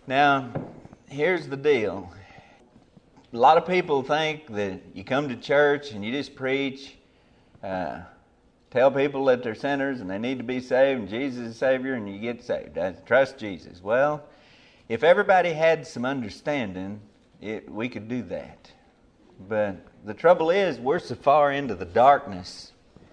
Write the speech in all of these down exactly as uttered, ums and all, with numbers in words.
Now, here's the deal. A lot of people think that you come to church and you just preach, uh, tell people that they're sinners and they need to be saved and Jesus is Savior and you get saved. Uh, trust Jesus. Well, if everybody had some understanding, it, we could do that. But the trouble is, we're so far into the darkness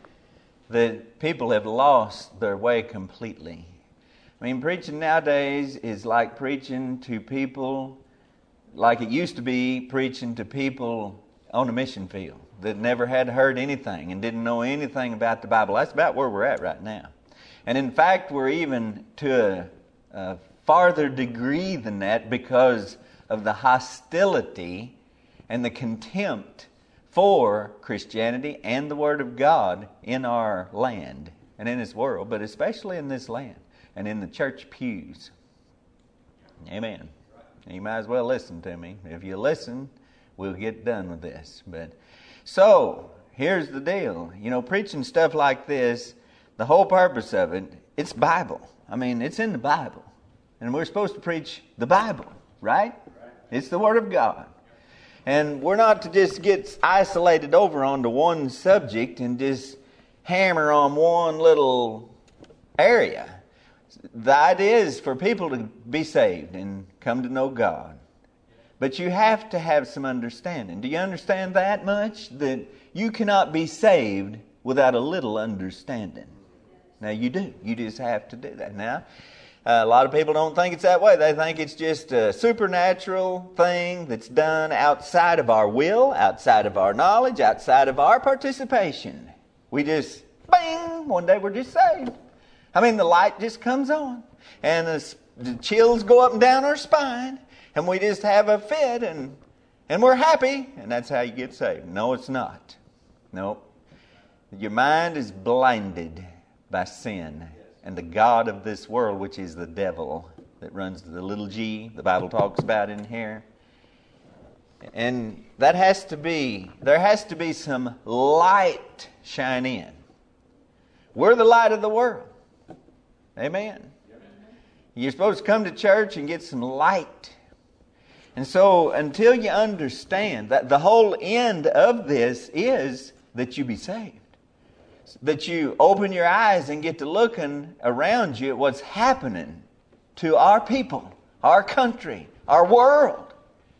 that people have lost their way completely. I mean, preaching nowadays is like preaching to people like it used to be preaching to people on a mission field that never had heard anything and didn't know anything about the Bible. That's about where we're at right now. And in fact, we're even to a, a farther degree than that because of the hostility and the contempt for Christianity and the Word of God in our land and in this world, but especially in this land and in the church pews. Amen. You might as well listen to me. If you listen, we'll get done with this. But so, here's the deal. You know, preaching stuff like this, the whole purpose of it, it's Bible. I mean, it's in the Bible. And we're supposed to preach the Bible, right? It's the Word of God. And we're not to just get isolated over onto one subject and just hammer on one little area. The idea is for people to be saved and come to know God. But you have to have some understanding. Do you understand that much? That you cannot be saved without a little understanding. Now you do. You just have to do that. Now, uh, a lot of people don't think it's that way. They think it's just a supernatural thing that's done outside of our will, outside of our knowledge, outside of our participation. We just, bang, one day we're just saved. I mean, the light just comes on, and the, the chills go up and down our spine, and we just have a fit, and and we're happy, and that's how you get saved. No, it's not. Nope. Your mind is blinded by sin and the god of this world, which is the devil that runs the little g, the Bible talks about in here. And that has to be, there has to be some light shine in. We're the light of the world. Amen. You're supposed to come to church and get some light. And so until you understand that the whole end of this is that you be saved. That you open your eyes and get to looking around you at what's happening to our people, our country, our world.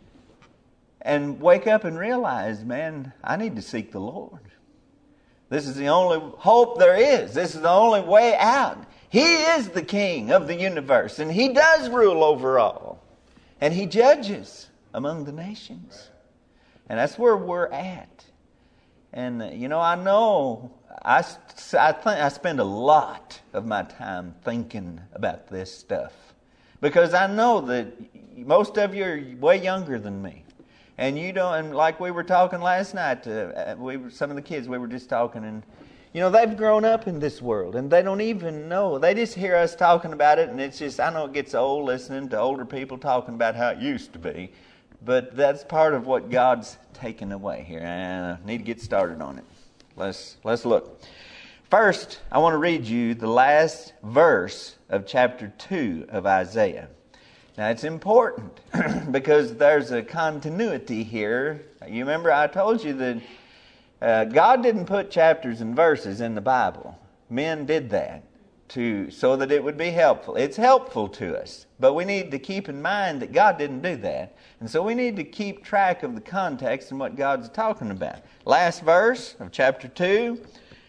And wake up and realize, man, I need to seek the Lord. This is the only hope there is. This is the only way out. He is the King of the universe, and He does rule over all. And He judges among the nations. And that's where we're at. And, uh, you know, I know, I, I, think I spend a lot of my time thinking about this stuff. Because I know that most of you are way younger than me. And you don't, and like we were talking last night, uh, we were, some of the kids, we were just talking, and you know, they've grown up in this world, and they don't even know. They just hear us talking about it, and it's just, I know it gets old listening to older people talking about how it used to be, but that's part of what God's taken away here, and I need to get started on it. Let's, let's look. First, I want to read you the last verse of chapter two of Isaiah. Now, it's important because there's a continuity here. You remember I told you that uh, God didn't put chapters and verses in the Bible. Men did that to so that it would be helpful. It's helpful to us, but we need to keep in mind that God didn't do that. And so we need to keep track of the context and what God's talking about. Last verse of chapter two.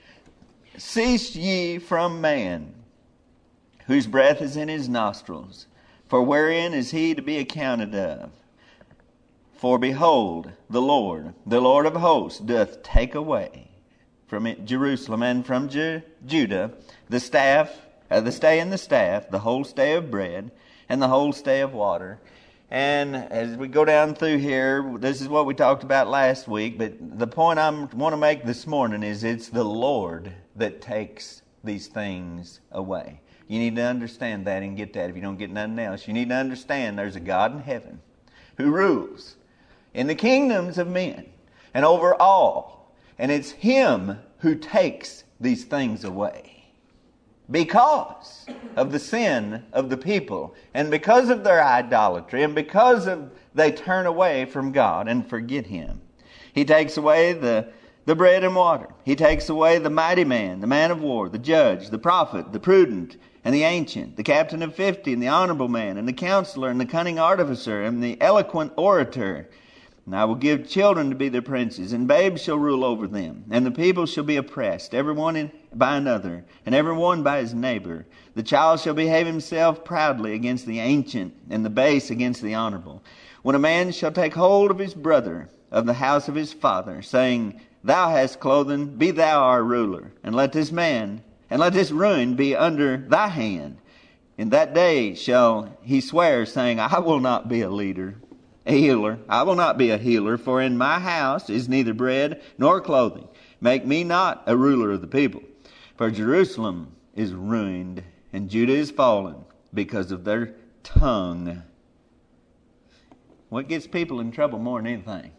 Cease ye from man, whose breath is in his nostrils. For wherein is he to be accounted of? For behold, the Lord, the Lord of hosts, doth take away from it Jerusalem and from Ju- Judah the staff, uh, the stay and the staff, the whole stay of bread, and the whole stay of water. And as we go down through here, this is what we talked about last week, but the point I want to make this morning is it's the Lord that takes these things away. You need to understand that and get that if you don't get nothing else. You need to understand there's a God in heaven who rules in the kingdoms of men and over all. And it's Him who takes these things away. because of the sin of the people, and because of their idolatry, and because of they turn away from God and forget Him. He takes away the, the bread and water. He takes away the mighty man, the man of war, the judge, the prophet, the prudent, and the ancient, the captain of fifty, and the honorable man, and the counselor, and the cunning artificer, and the eloquent orator. And I will give children to be their princes, and babes shall rule over them. And the people shall be oppressed, every one in, by another, and every one by his neighbor. The child shall behave himself proudly against the ancient, and the base against the honorable. When a man shall take hold of his brother of the house of his father, saying, Thou hast clothing, be thou our ruler. And let this man, and let this ruin be under thy hand. In that day shall he swear, saying, I will not be a leader. A healer. I will not be a healer, for in my house is neither bread nor clothing. Make me not a ruler of the people. For Jerusalem is ruined, and Judah is fallen because of their tongue. What gets people in trouble more than anything?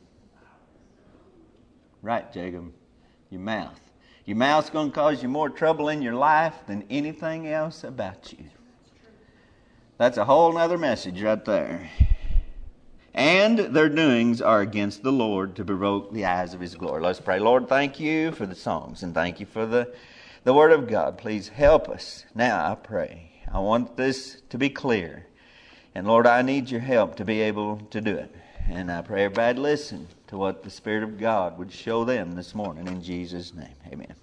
Right, Jacob. Your mouth. Your mouth's going to cause you more trouble in your life than anything else about you. That's a whole other message right there. And their doings are against the Lord to provoke the eyes of His glory. Let's pray. Lord, thank you for the songs and thank you for the, the Word of God. Please help us. Now I pray. I want this to be clear. And Lord, I need your help to be able to do it. And I pray everybody listen to what the Spirit of God would show them this morning in Jesus' name. Amen.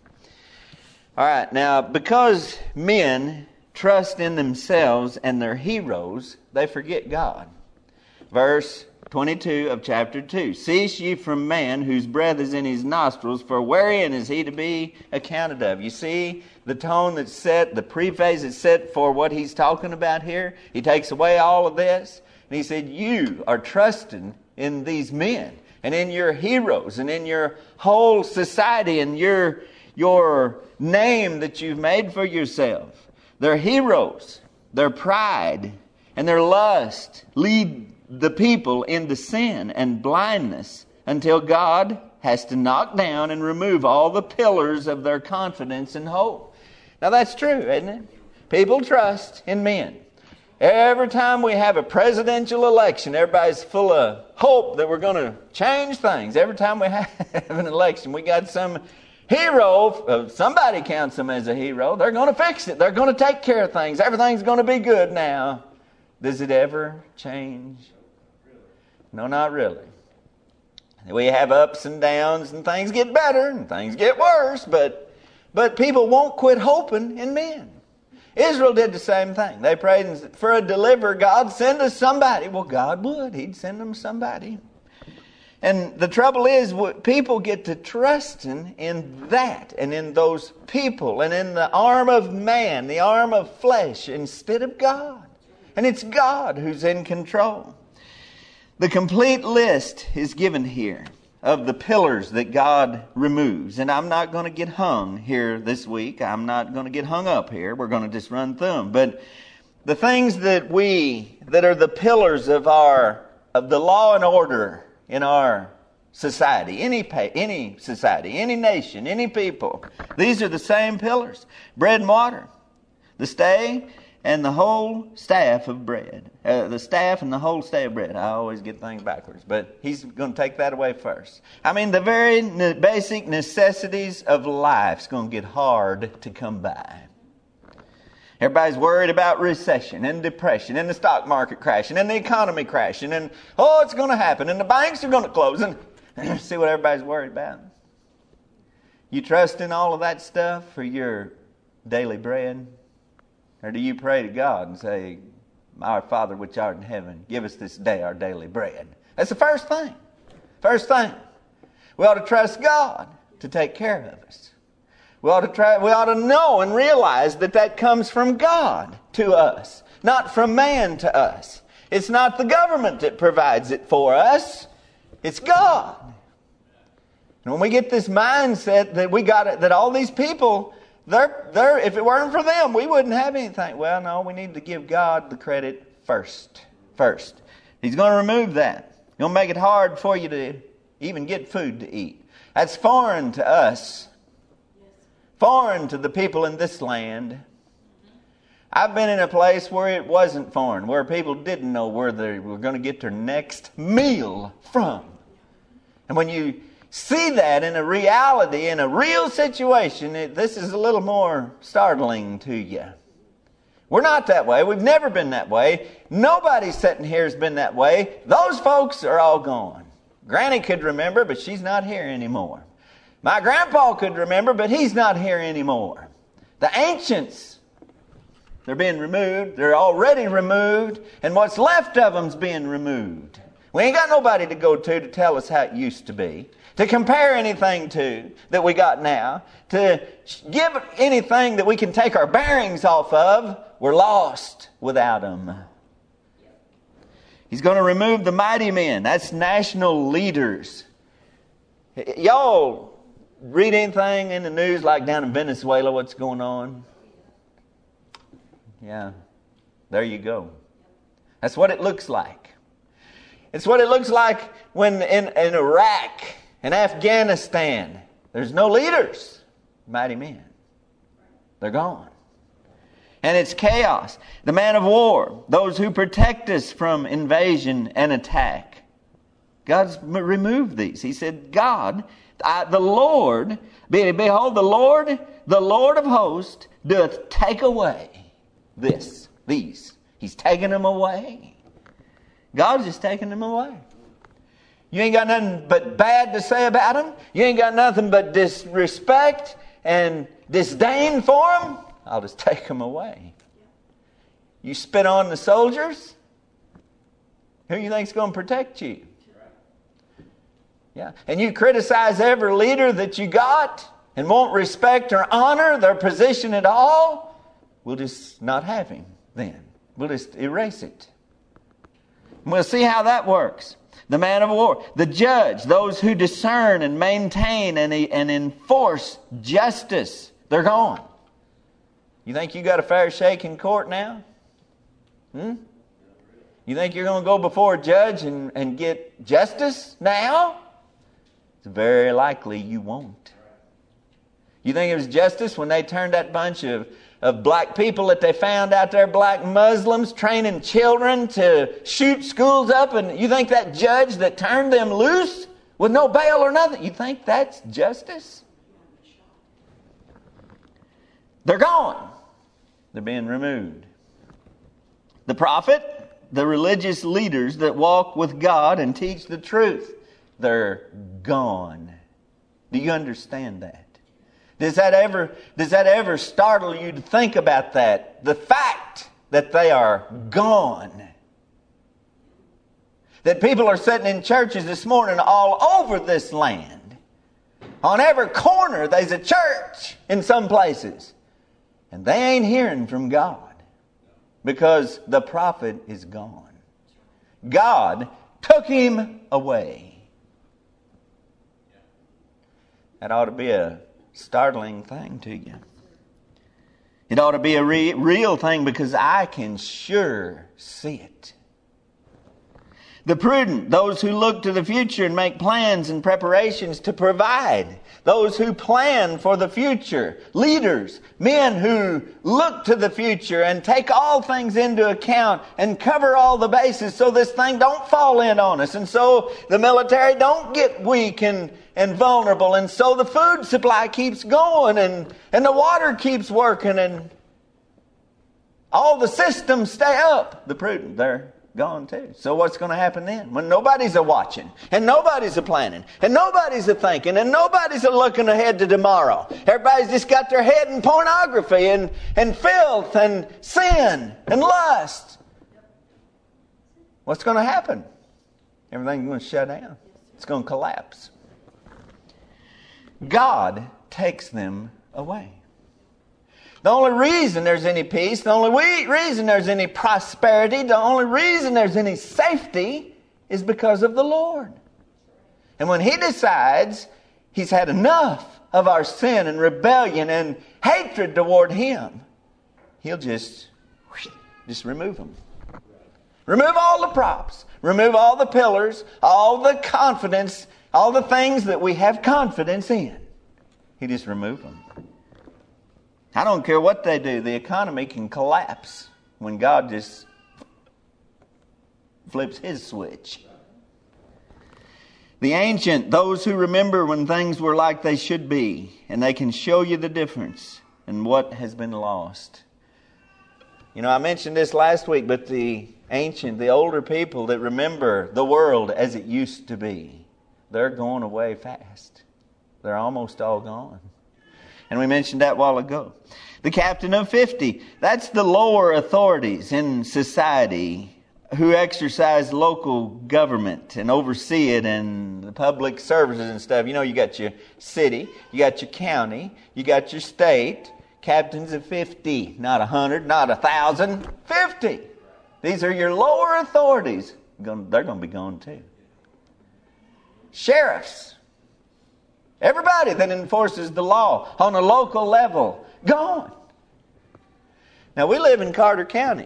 All right. Now, because men trust in themselves and their heroes, they forget God. Verse twenty-two of chapter two. Cease ye from man whose breath is in his nostrils, for wherein is he to be accounted of? You see the tone that's set, the preface that's set for what he's talking about here? He takes away all of this, and he said, you are trusting in these men, and in your heroes, and in your whole society, and your, your name that you've made for yourself. Their heroes, their pride, and their lust lead the people into sin and blindness until God has to knock down and remove all the pillars of their confidence and hope. Now that's true, isn't it? People trust in men. Every time we have a presidential election, everybody's full of hope that we're going to change things. Every time we have an election, we got some hero, somebody counts them as a hero. They're going to fix it. They're going to take care of things. Everything's going to be good now. Does it ever change? No, not really. We have ups and downs, and things get better, and things get worse, but but people won't quit hoping in men. Israel did the same thing. They prayed for a deliverer. God, send us somebody. Well, God would. He'd send them somebody. And the trouble is, people get to trusting in that, and in those people, and in the arm of man, the arm of flesh, instead of God. And it's God who's in control. The complete list is given here of the pillars that God removes. And I'm not going to get hung here this week. I'm not going to get hung up here. We're going to just run through them. But the things that we, that are the pillars of our, of the law and order in our society, any any society, any nation, any people, these are the same pillars. Bread and water, the stay, and the whole staff of bread. Uh, the staff and the whole stay of bread. I always get things backwards, but he's going to take that away first. I mean, the very ne- basic necessities of life is going to get hard to come by. Everybody's worried about recession and depression and the stock market crashing and the economy crashing and, oh, it's going to happen and the banks are going to close. And see what everybody's worried about? You trust in all of that stuff for your daily bread? Or do you pray to God and say, Our Father which art in heaven, give us this day our daily bread? That's the first thing. First thing. We ought to trust God to take care of us. We ought to try, we ought to know and realize that that comes from God to us, not from man to us. It's not the government that provides it for us. It's God. And when we get this mindset that we got it, that all these people, They're, they're, if it weren't for them, we wouldn't have anything. Well, no, we need to give God the credit first. First. He's going to remove that. He's going to make it hard for you to even get food to eat. That's foreign to us. Foreign to the people in this land. I've been in a place where it wasn't foreign, where people didn't know where they were going to get their next meal from. And when you see that in a reality, in a real situation, it, this is a little more startling to you. We're not that way. We've never been that way. Nobody sitting here has been that way. Those folks are all gone. Granny could remember, but she's not here anymore. My grandpa could remember, but he's not here anymore. The ancients, they're being removed. They're already removed. And what's left of them's being removed. We ain't got nobody to go to to tell us how it used to be, to compare anything to that we got now, to give anything that we can take our bearings off of. We're lost without them. He's going to remove the mighty men. That's national leaders. Y'all read anything in the news like down in Venezuela, what's going on? Yeah, there you go. That's what it looks like. It's what it looks like when in, in Iraq and Afghanistan, there's no leaders, mighty men. They're gone. And it's chaos. The man of war, those who protect us from invasion and attack. God's removed these. He said, God, I, the Lord, behold, the Lord, the Lord of hosts, doth take away this, these. He's taking them away. God's just taking them away. You ain't got nothing but bad to say about them. You ain't got nothing but disrespect and disdain for them. I'll just take them away. You spit on the soldiers, who you think's going to protect you? Yeah. And you criticize every leader that you got and won't respect or honor their position at all, we'll just not have him then. We'll just erase it. And we'll see how that works. The man of war, the judge, those who discern and maintain and, and enforce justice, they're gone. You think you got a fair shake in court now? Hmm? You think you're going to go before a judge and, and get justice now? It's very likely you won't. You think it was justice when they turned that bunch of, of black people that they found out there, black Muslims, training children to shoot schools up, and you think that judge that turned them loose with no bail or nothing, you think that's justice? They're gone. They're being removed. The prophet, the religious leaders that walk with God and teach the truth, they're gone. Do you understand that? Does that ever, does that ever startle you to think about that? The fact that they are gone. That people are sitting in churches this morning all over this land. On every corner there's a church in some places. And they ain't hearing from God because the prophet is gone. God took him away. That ought to be a startling thing to you. It ought to be a re- real thing because I can sure see it. The prudent, those who look to the future and make plans and preparations to provide. Those who plan for the future. Leaders, men who look to the future and take all things into account and cover all the bases so this thing don't fall in on us. And so the military don't get weak and, and vulnerable. And so the food supply keeps going and, and the water keeps working and all the systems stay up. The prudent, they're gone too. So what's going to happen then? When nobody's a watching, and nobody's a planning, and nobody's a thinking, and nobody's a looking ahead to tomorrow. Everybody's just got their head in pornography and, and filth and sin and lust. What's going to happen? Everything's going to shut down. It's going to collapse. God takes them away. The only reason there's any peace, the only reason there's any prosperity, the only reason there's any safety is because of the Lord. And when He decides He's had enough of our sin and rebellion and hatred toward Him, He'll just, just remove them. Remove all the props. Remove all the pillars, all the confidence, all the things that we have confidence in. He just remove them. I don't care what they do. The economy can collapse when God just flips his switch. The ancient, those who remember when things were like they should be, and they can show you the difference in what has been lost. You know, I mentioned this last week, but the ancient, the older people that remember the world as it used to be, they're going away fast. They're almost all gone. And we mentioned that a while ago. The captain of fifty, that's the lower authorities in society who exercise local government and oversee it and the public services and stuff. You know, you got your city, you got your county, you got your state. Captains of fifty, not a hundred, not a thousand, fifty. These are your lower authorities. They're going to be gone too. Sheriffs. Everybody that enforces the law on a local level, gone. Now, we live in Carter County.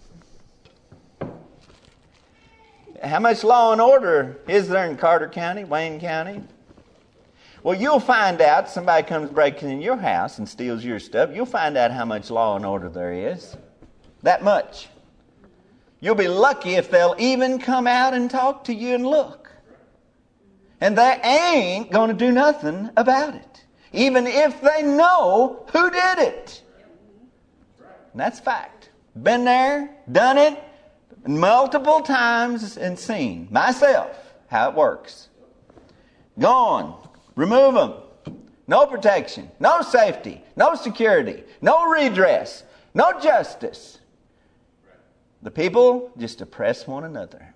How much law and order is there in Carter County, Wayne County? Well, you'll find out, somebody comes breaking in your house and steals your stuff, you'll find out how much law and order there is. That much. You'll be lucky if they'll even come out and talk to you and look. And they ain't going to do nothing about it, even if they know who did it. And that's fact. Been there, done it multiple times and seen myself how it works. Gone. Remove them. No protection, no safety, no security, no redress, no justice. The people just oppress one another.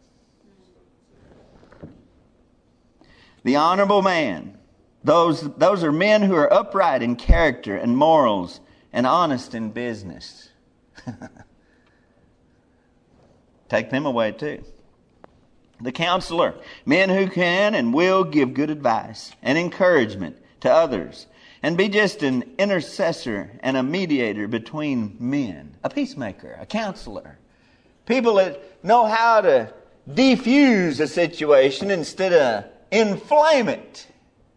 The honorable man. Those, those are men who are upright in character and morals and honest in business. Take them away too. The counselor, men who can and will give good advice and encouragement to others and be just an intercessor and a mediator between men. A peacemaker, a counselor. People that know how to defuse a situation instead of inflame it.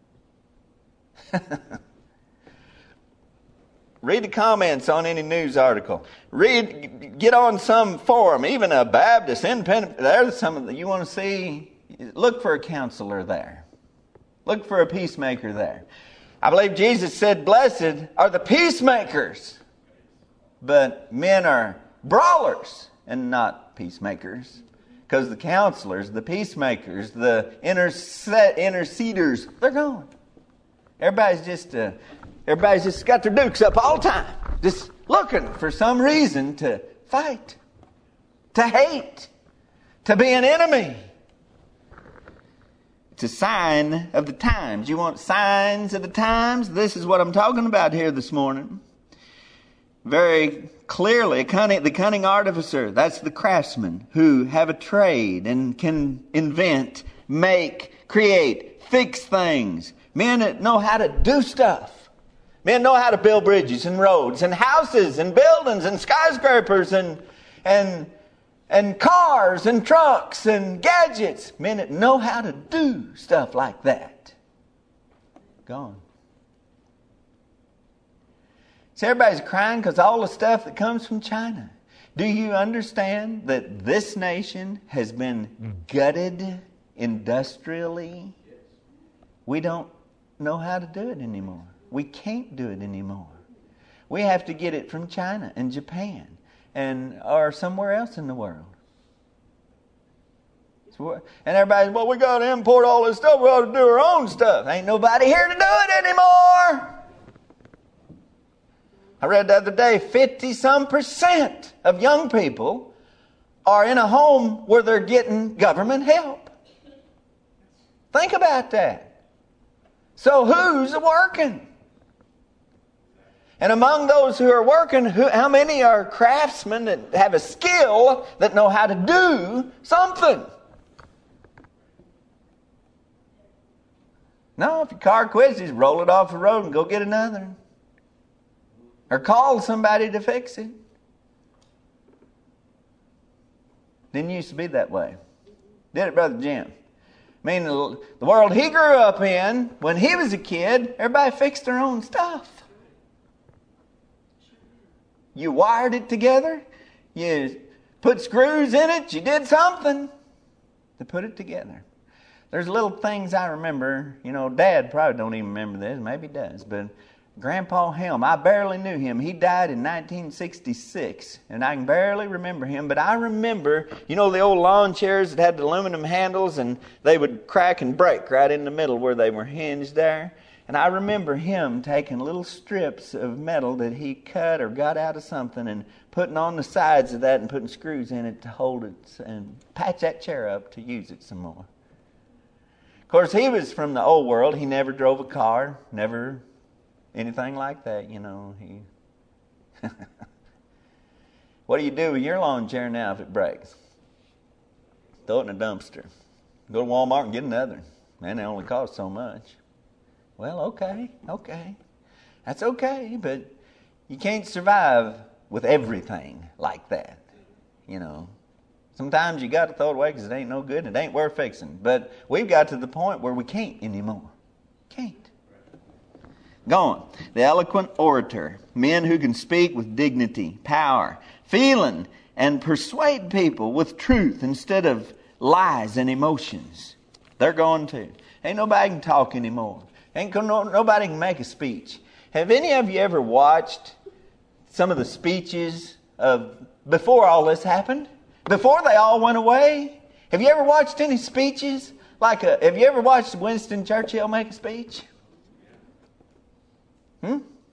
Read the comments on any news article. Read, get on some forum, even a Baptist, independent. There's some that you want to see. Look for a counselor there. Look for a peacemaker there. I believe Jesus said, blessed are the peacemakers. But men are brawlers and not peacemakers. Because the counselors, the peacemakers, the interse- interceders, they're gone. Everybody's just... Uh, Everybody's just got their dukes up all the time. Just looking for some reason to fight. To hate. To be an enemy. It's a sign of the times. You want signs of the times? This is what I'm talking about here this morning. Very clearly, cunning, the cunning artificer, that's the craftsman who have a trade and can invent, make, create, fix things. Men that know how to do stuff. Men know how to build bridges and roads and houses and buildings and skyscrapers and and and cars and trucks and gadgets. Men that know how to do stuff like that. Gone. So everybody's crying because all the stuff that comes from China. Do you understand that this nation has been gutted industrially? We don't know how to do it anymore. We can't do it anymore. We have to get it from China and Japan and or somewhere else in the world. So, and everybody's, well, we got to import all this stuff. We ought to do our own stuff. Ain't nobody here to do it anymore. I read the other day, fifty-some percent of young people are in a home where they're getting government help. Think about that. So who's working? And among those who are working, who, how many are craftsmen that have a skill that know how to do something? No, if your car quits, just roll it off the road and go get another. Or call somebody to fix it. Didn't used to be that way. Did it, Brother Jim? I mean, the, the world he grew up in, when he was a kid, everybody fixed their own stuff. You wired it together. You put screws in it. You did something to put it together. There's little things I remember. You know, Dad probably don't even remember this. Maybe he does. But Grandpa Helm, I barely knew him. He died in nineteen sixty-six, and I can barely remember him. But I remember, you know, the old lawn chairs that had the aluminum handles, and they would crack and break right in the middle where they were hinged there. And I remember him taking little strips of metal that he cut or got out of something and putting on the sides of that and putting screws in it to hold it and patch that chair up to use it some more. Of course, he was from the old world. He never drove a car, never anything like that, you know. He. What do you do with your lawn chair now if it breaks? Throw it in a dumpster. Go to Walmart and get another. Man, they only cost so much. Well, okay, okay. That's okay, but you can't survive with everything like that, you know. Sometimes you got to throw it away because it ain't no good and it ain't worth fixing. But we've got to the point where we can't anymore. Can't. Go on. The eloquent orator. Men who can speak with dignity, power, feeling, and persuade people with truth instead of lies and emotions. They're going to. Ain't nobody can talk anymore. Ain't no, nobody can make a speech. Have any of you ever watched some of the speeches of before all this happened? Before they all went away? Have you ever watched any speeches? Like a, have you ever watched Winston Churchill make a speech? Hmm?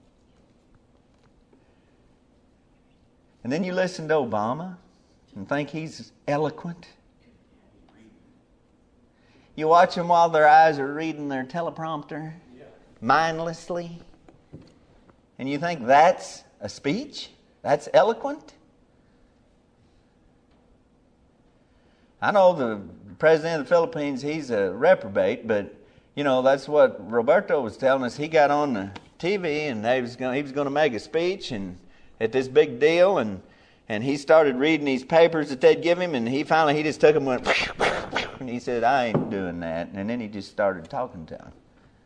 And then you listen to Obama and think he's eloquent. You watch them while their eyes are reading their teleprompter mindlessly. And you think that's a speech? That's eloquent? I know the president of the Philippines, he's a reprobate, but, you know, that's what Roberto was telling us. He got on the T V and they was going, he was going to make a speech and at this big deal, and and he started reading these papers that they'd give him, and he finally, he just took them and went, and he said, I ain't doing that. And then he just started talking to him.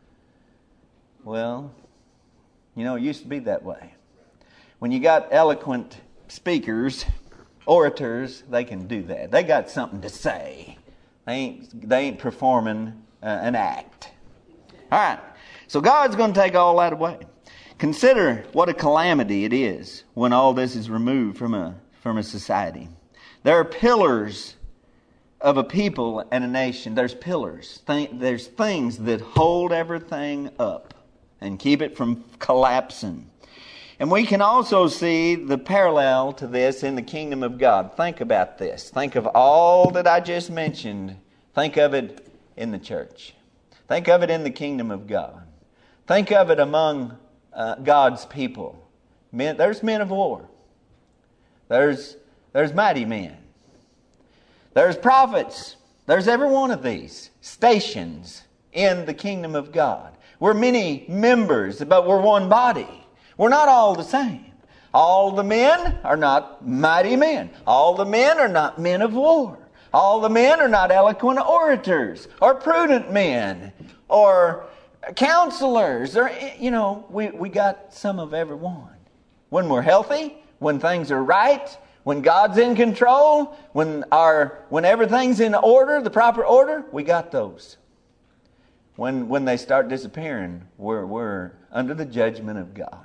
Well, you know, it used to be that way. When you got eloquent speakers, orators, they can do that. They got something to say. They ain't, they ain't performing uh, an act. All right. So God's going to take all that away. Consider what a calamity it is when all this is removed from a from a society. There are pillars of a people and a nation. There's pillars. Th- there's things that hold everything up and keep it from collapsing. And we can also see the parallel to this in the kingdom of God. Think about this. Think of all that I just mentioned. Think of it in the church. Think of it in the kingdom of God. Think of it among uh, God's people. Men, there's men of war. There's, there's mighty men. There's prophets. There's every one of these stations in the kingdom of God. We're many members, but we're one body. We're not all the same. All the men are not mighty men. All the men are not men of war. All the men are not eloquent orators or prudent men or counselors. Or, you know, we, we got some of every one. When we're healthy, when things are right, when God's in control, when our when everything's in order, the proper order, we got those. When when they start disappearing, we're we're under the judgment of God.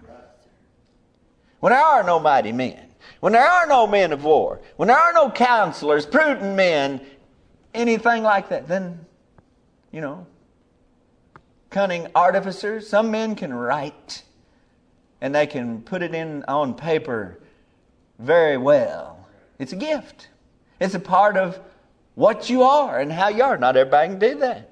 When there are no mighty men, when there are no men of war, when there are no counselors, prudent men, anything like that, then, you know, cunning artificers, some men can write and they can put it in on paper very well. It's a gift. It's a part of what you are and how you are. Not everybody can do that.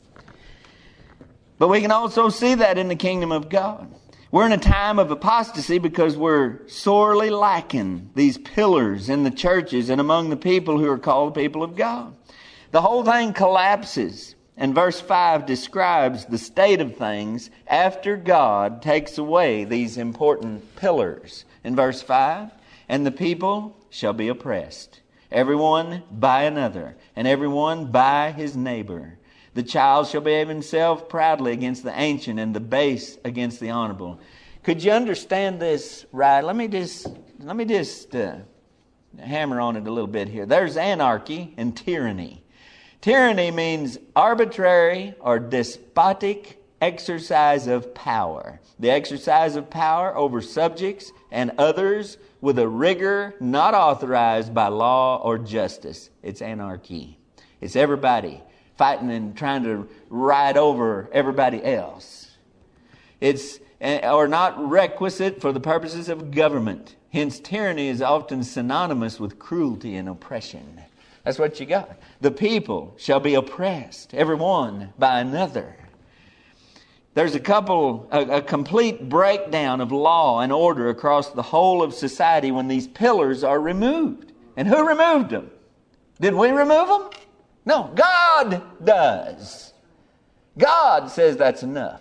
But we can also see that in the kingdom of God. We're in a time of apostasy because we're sorely lacking these pillars in the churches and among the people who are called the people of God. The whole thing collapses. And verse five describes the state of things after God takes away these important pillars. In verse five, and the people shall be oppressed, everyone by another, and everyone by his neighbor. The child shall behave himself proudly against the ancient, and the base against the honorable. Could you understand this right? Let me just let me just uh, hammer on it a little bit here. There's anarchy and tyranny. Tyranny means arbitrary or despotic exercise of power. The exercise of power over subjects and others with a rigor not authorized by law or justice. It's anarchy. It's everybody fighting and trying to ride over everybody else. It's or not requisite for the purposes of government. Hence, tyranny is often synonymous with cruelty and oppression. That's what you got. The people shall be oppressed, every one by another. There's a couple, a, a complete breakdown of law and order across the whole of society when these pillars are removed. And who removed them? Did we remove them? No, God does. God says that's enough.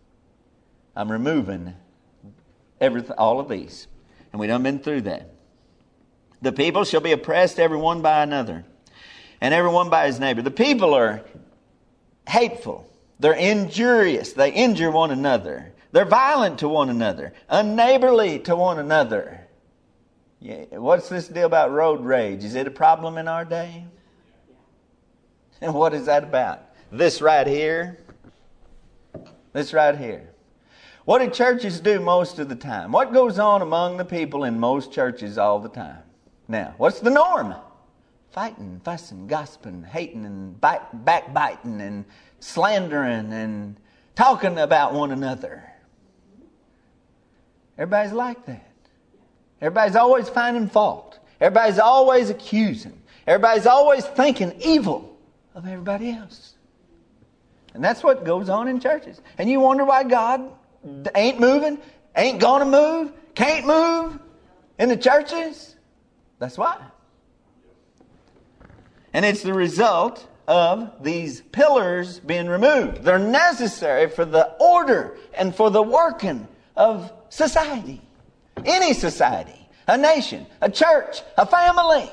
I'm removing everything, all of these. And we done been through that. The people shall be oppressed every one by another, and every one by his neighbor. The people are hateful. They're injurious. They injure one another. They're violent to one another, unneighborly to one another. Yeah, what's this deal about road rage? Is it a problem in our day? And what is that about? This right here. This right here. What do churches do most of the time? What goes on among the people in most churches all the time? Now, what's the norm? Fighting, fussing, gossiping, hating, and back, backbiting, and slandering, and talking about one another. Everybody's like that. Everybody's always finding fault. Everybody's always accusing. Everybody's always thinking evil of everybody else. And that's what goes on in churches. And you wonder why God ain't moving, ain't gonna move, can't move in the churches. That's why. And it's the result of these pillars being removed. They're necessary for the order and for the working of society. Any society, a nation, a church, a family.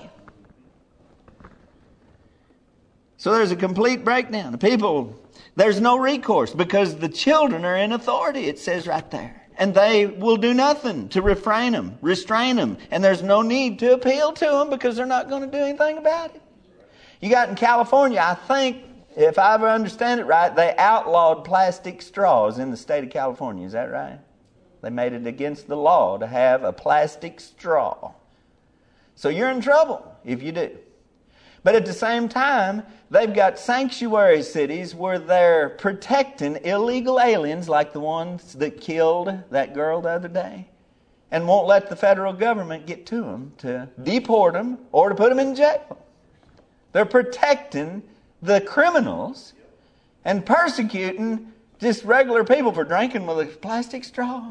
So there's a complete breakdown. The people, there's no recourse because the children are in authority, it says right there. And they will do nothing to refrain them, restrain them. And there's no need to appeal to them because they're not going to do anything about it. You got in California, I think, if I ever understand it right, they outlawed plastic straws in the state of California. Is that right? They made it against the law to have a plastic straw. So you're in trouble if you do. But at the same time, they've got sanctuary cities where they're protecting illegal aliens like the ones that killed that girl the other day and won't let the federal government get to them to deport them or to put them in jail. They're protecting the criminals and persecuting just regular people for drinking with a plastic straw.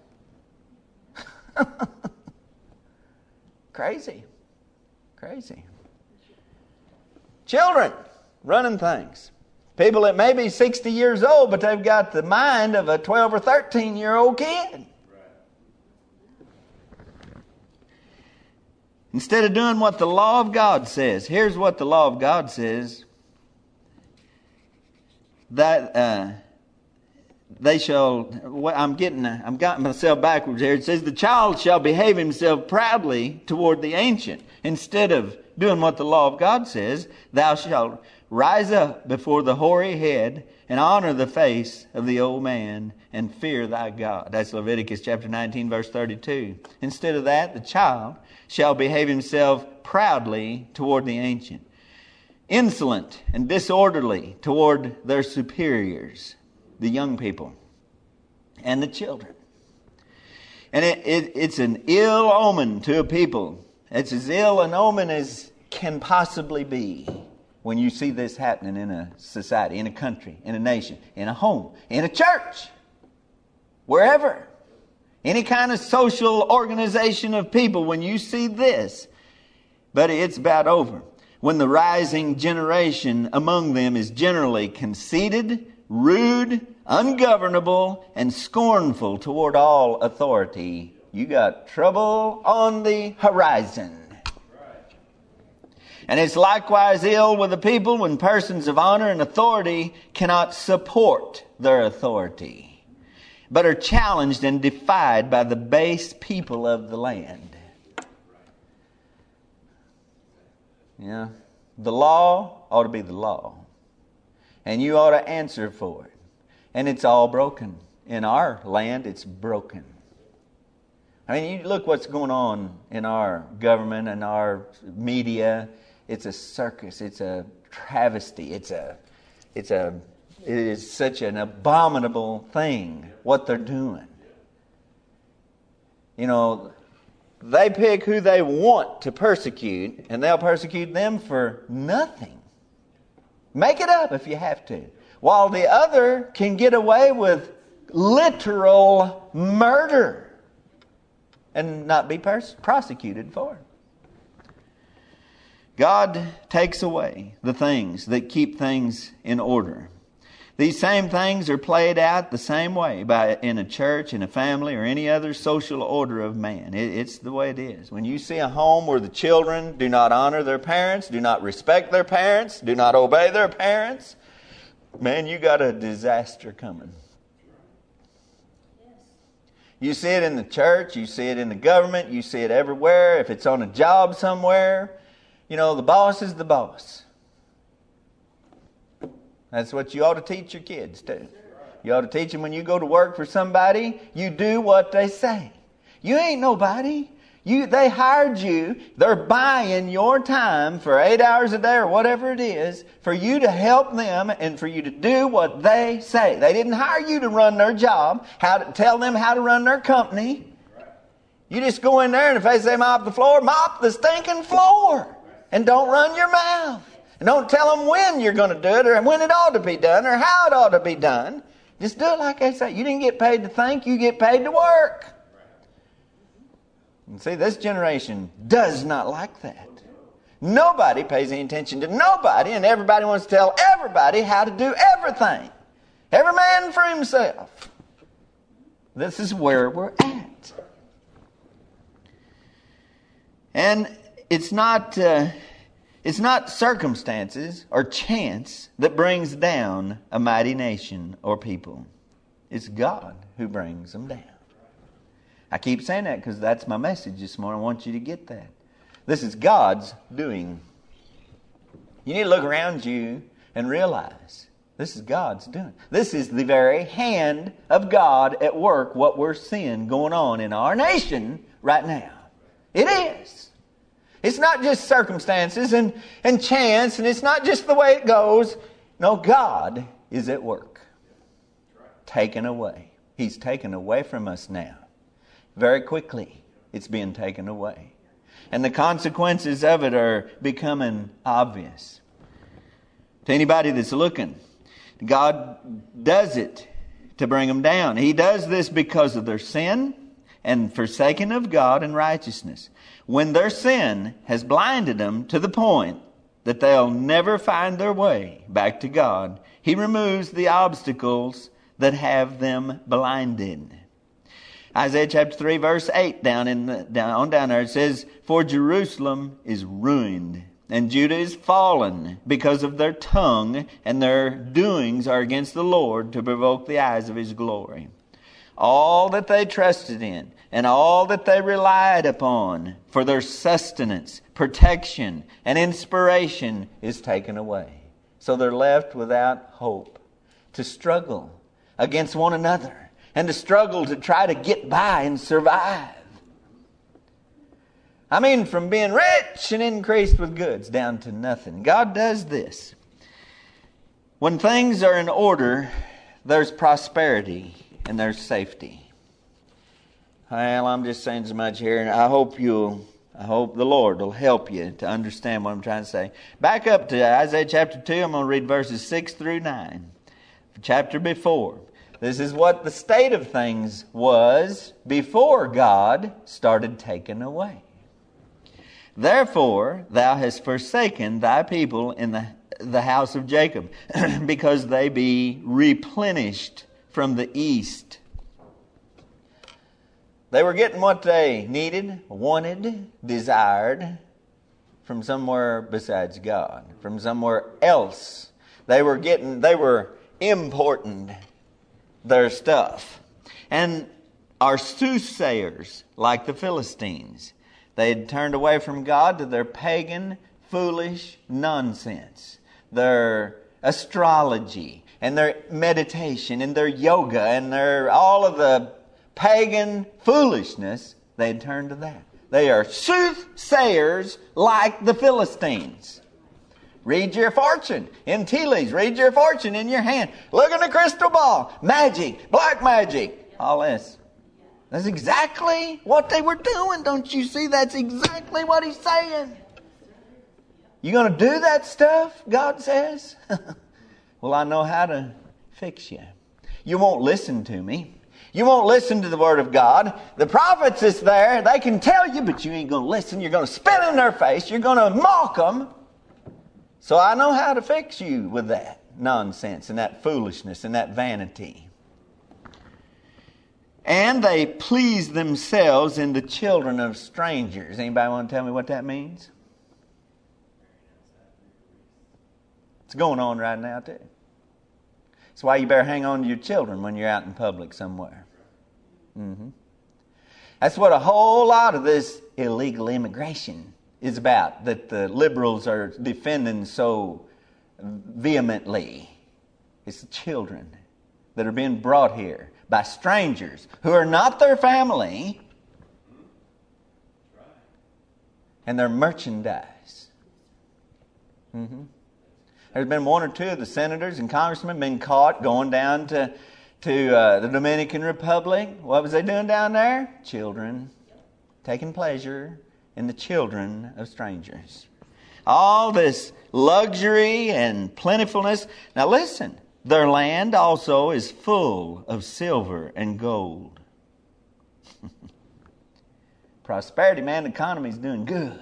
Crazy. Crazy. Children running things. People that may be sixty years old, but they've got the mind of a twelve or thirteen year old kid. Instead of doing what the law of God says. Here's what the law of God says. That uh, they shall, well, I'm getting, I'm got myself backwards here. It says the child shall behave himself proudly toward the ancient. Instead of doing what the law of God says, thou shalt rise up before the hoary head and honor the face of the old man and fear thy God. That's Leviticus chapter nineteen, verse thirty-two. Instead of that, the child shall behave himself proudly toward the ancient, insolent and disorderly toward their superiors, the young people and the children. And it, it, it's an ill omen to a people. It's as ill an omen as can possibly be when you see this happening in a society, in a country, in a nation, in a home, in a church, wherever. Any kind of social organization of people, when you see this, but it's about over. When the rising generation among them is generally conceited, rude, ungovernable, and scornful toward all authority, you got trouble on the horizon. And it's likewise ill with the people when persons of honor and authority cannot support their authority, but are challenged and defied by the base people of the land. Yeah. The law ought to be the law. And you ought to answer for it. And it's all broken. In our land, it's broken. I mean, you look what's going on in our government and our media. It's a circus. It's a travesty. It's a, it's a, it is such an abominable thing what they're doing. You know, they pick who they want to persecute, and they'll persecute them for nothing. Make it up if you have to. While the other can get away with literal murder and not be pers- prosecuted for it. God takes away the things that keep things in order. These same things are played out the same way by in a church, in a family, or any other social order of man. It, it's the way it is. When you see a home where the children do not honor their parents, do not respect their parents, do not obey their parents, man, you got a disaster coming. You see it in the church, you see it in the government, you see it everywhere. If it's on a job somewhere, you know, the boss is the boss. That's what you ought to teach your kids too. You ought to teach them when you go to work for somebody, you do what they say. You ain't nobody. You, they hired you. They're buying your time for eight hours a day or whatever it is for you to help them and for you to do what they say. They didn't hire you to run their job, how to tell them how to run their company. You just go in there and if they say mop the floor, mop the stinking floor. And don't run your mouth. And don't tell them when you're going to do it or when it ought to be done or how it ought to be done. Just do it like they say. You didn't get paid to think, you get paid to work. And see, this generation does not like that. Nobody pays any attention to nobody, and everybody wants to tell everybody how to do everything. Every man for himself. This is where we're at. And it's not... Uh, It's not circumstances or chance that brings down a mighty nation or people. It's God who brings them down. I keep saying that because that's my message this morning. I want you to get that. This is God's doing. You need to look around you and realize this is God's doing. This is the very hand of God at work, what we're seeing going on in our nation right now. It is. It's not just circumstances and, and chance, and it's not just the way it goes. No, God is at work. Taken away. He's taken away from us now. Very quickly, it's being taken away. And the consequences of it are becoming obvious. To anybody that's looking, God does it to bring them down. He does this because of their sin and forsaking of God and righteousness. When their sin has blinded them to the point that they'll never find their way back to God, He removes the obstacles that have them blinded. Isaiah chapter three verse eight down in the, down on down there, it says, "For Jerusalem is ruined, and Judah is fallen, because of their tongue, and their doings are against the Lord, to provoke the eyes of His glory." All that they trusted in and all that they relied upon for their sustenance, protection, and inspiration is taken away. So they're left without hope to struggle against one another and to struggle to try to get by and survive. I mean, from being rich and increased with goods down to nothing. God does this. When things are in order, there's prosperity and there's safety. Well, I'm just saying so much here, and I hope you'll, I hope the Lord will help you to understand what I'm trying to say. Back up to Isaiah chapter two, I'm going to read verses six through nine. Chapter before. This is what the state of things was before God started taking away. "Therefore, thou hast forsaken thy people in the, the house of Jacob, because they be replenished from the east." They were getting what they needed, wanted, desired from somewhere besides God, from somewhere else. They were getting, they were importing their stuff. And are soothsayers like the Philistines. They had turned away from God to their pagan, foolish nonsense, their astrology and their meditation and their yoga and their all of the pagan foolishness, they had turned to that. They are soothsayers like the Philistines. Read your fortune in tea leaves. Read your fortune in your hand. Look in the crystal ball. Magic, black magic, all this. That's exactly what they were doing. Don't you see? That's exactly what he's saying. You going to do that stuff, God says? Well, I know how to fix you. You won't listen to me. You won't listen to the Word of God. The prophets is there. They can tell you, but you ain't going to listen. You're going to spit in their face. You're going to mock them. So I know how to fix you with that nonsense and that foolishness and that vanity. And they please themselves in the children of strangers. Anybody want to tell me what that means? It's going on right now too. That's why you better hang on to your children when you're out in public somewhere. Mm-hmm. That's what a whole lot of this illegal immigration is about, that the liberals are defending so vehemently. It's the children that are being brought here by strangers who are not their family, and their merchandise. Mm-hmm. There's been one or two of the senators and congressmen been caught going down to, to uh, the Dominican Republic. What was they doing down there? Children. Taking pleasure in the children of strangers. All this luxury and plentifulness. Now listen, their land also is full of silver and gold. Prosperity, man, the economy's doing good.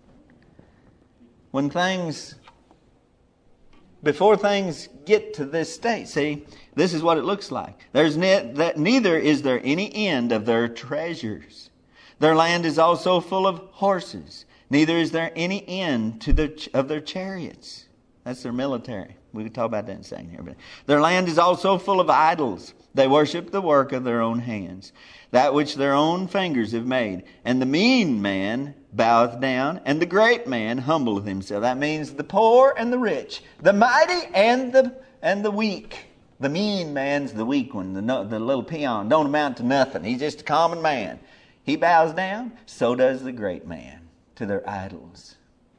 When things... Before things get to this state, see, this is what it looks like. There's ne- that neither is there any end of their treasures. Their land is also full of horses. Neither is there any end to their ch- of their chariots. That's their military. We can talk about that in a second here. But their land is also full of idols. They worship the work of their own hands, that which their own fingers have made. And the mean man boweth down, and the great man humbleth himself. That means the poor and the rich, the mighty and the and the weak. The mean man's the weak one, the, no, the little peon, don't amount to nothing. He's just a common man. He bows down, so does the great man to their idols.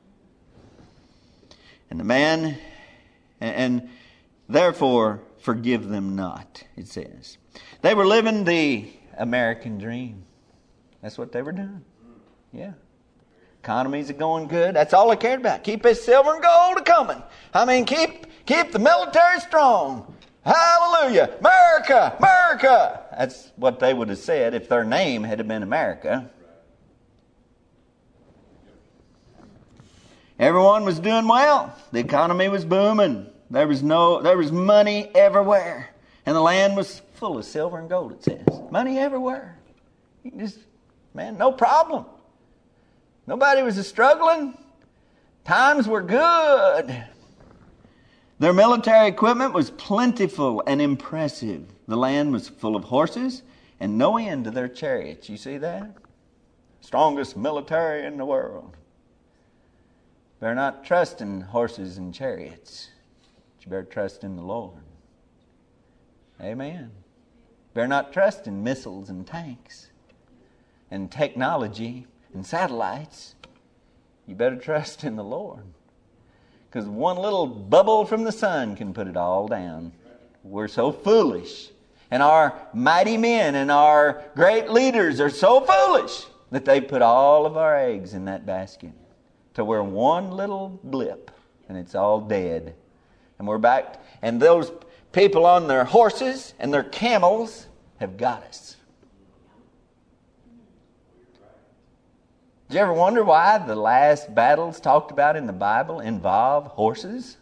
And the man, and, and therefore forgive them not, it says. They were living the American dream. That's what they were doing. Yeah. Economies are going good. That's all they cared about. Keep this silver and gold a coming. I mean, keep keep the military strong. Hallelujah. America, America. That's what they would have said if their name had been America. Everyone was doing well. The economy was booming. There was no there was money everywhere. And the land was full of silver and gold, it says. Money everywhere. You just, man, no problem. Nobody was struggling. Times were good. Their military equipment was plentiful and impressive. The land was full of horses and no end to their chariots. You see that? Strongest military in the world. Better not trust in horses and chariots. But you better trust in the Lord. Amen. Better not trust in missiles and tanks and technology and satellites. You better trust in the Lord. Because one little bubble from the sun can put it all down. We're so foolish. And our mighty men and our great leaders are so foolish that they put all of our eggs in that basket. To where one little blip and it's all dead. And we're back. And those people on their horses and their camels have got us. Did you ever wonder why the last battles talked about in the Bible involve horses?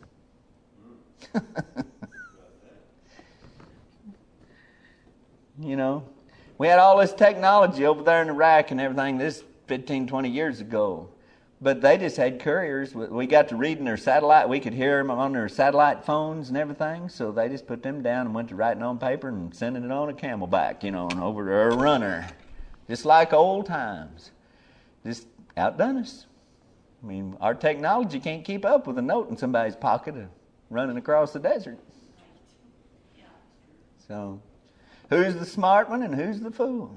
You know, we had all this technology over there in Iraq and everything this fifteen, twenty years ago. But they just had couriers. We got to reading their satellite. We could hear them on their satellite phones and everything. So they just put them down and went to writing on paper and sending it on a camelback, you know, and over to a runner. Just like old times. Just outdone us. I mean, our technology can't keep up with a note in somebody's pocket of running across the desert. So, who's the smart one and who's the fool?